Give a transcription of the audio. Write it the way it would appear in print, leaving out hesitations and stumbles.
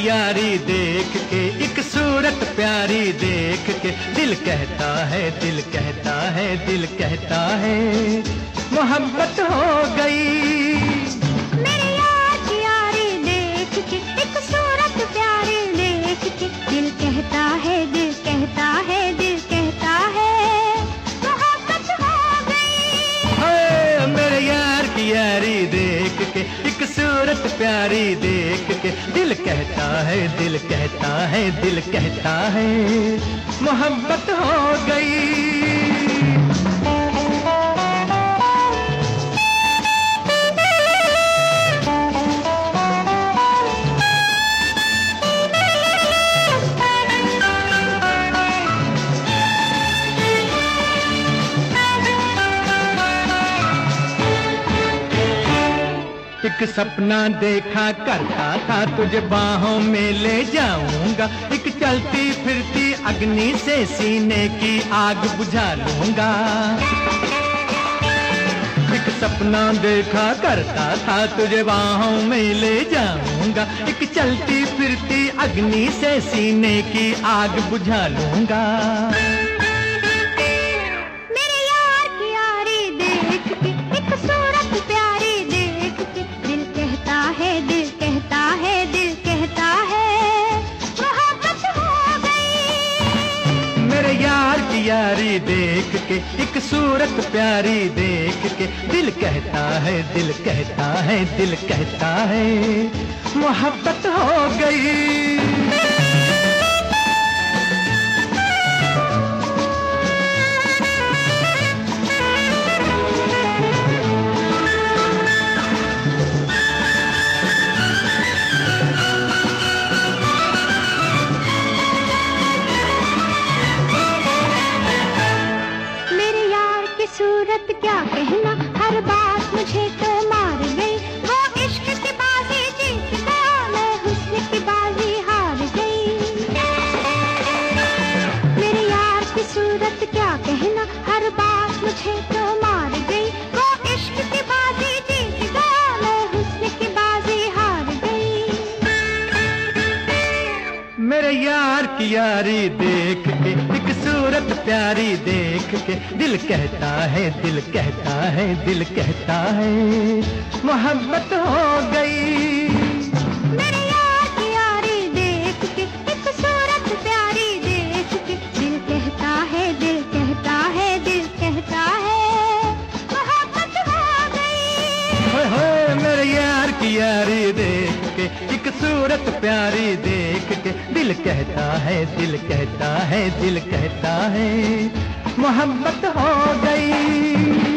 यारी देख के, एक सूरत प्यारी देख के, दिल कहता है, दिल कहता है, दिल कहता है मोहब्बत हो गई। मेरे यार की यारी देख के, एक सूरत प्यारी देख के, दिल कहता है, दिल कहता है, दिल कहता है मोहब्बत हो गई। मेरे यार की यारी देख के, एक सूरत प्यारी देख के, दिल कहता है, दिल कहता है, दिल कहता है मोहब्बत हो गई। एक सपना देखा करता था, तुझे बाहों में ले जाऊंगा, एक चलती फिरती अग्नि से सीने की आग बुझा लूंगा। एक सपना देखा करता था, तुझे बाहों में ले जाऊंगा, एक चलती फिरती अग्नि से सीने की आग बुझा लूंगा। मेरे यार की यारी देख के, एक सूरत प्यारी देख के, दिल कहता है, दिल कहता है, दिल कहता है मोहब्बत हो गई। मेरे यार की यारी देख के, एक सूरत प्यारी देख के, दिल कहता है, दिल कहता है, दिल कहता है मोहब्बत हो गई। सूरत क्या कहना, हर बात मुझे तो मार गई। वो इश्क की बाजी जीत गया, मैं हुस्न की बाजी हार गई। मेरे यार की सूरत क्या कहना, हर बात मुझे तो मार गई। वो इश्क की बाजी जीत गया, मैं हुस्न की बाजी हार गई। मेरे यार की यारी देख के, एक सूरत प्यारी देख के, दिल कहता है, दिल कहता है, दिल कहता है मोहब्बत हो गई। मेरे यार की यारी देख के, एक सूरत प्यारी देख के, दिल कहता है, दिल कहता है, दिल कहता है मोहब्बत हो गई। मेरे यार की यारी देख के, एक सूरत प्यारी देख के, दिल कहता है, दिल कहता है, दिल कहता है मोहब्बत हो गई।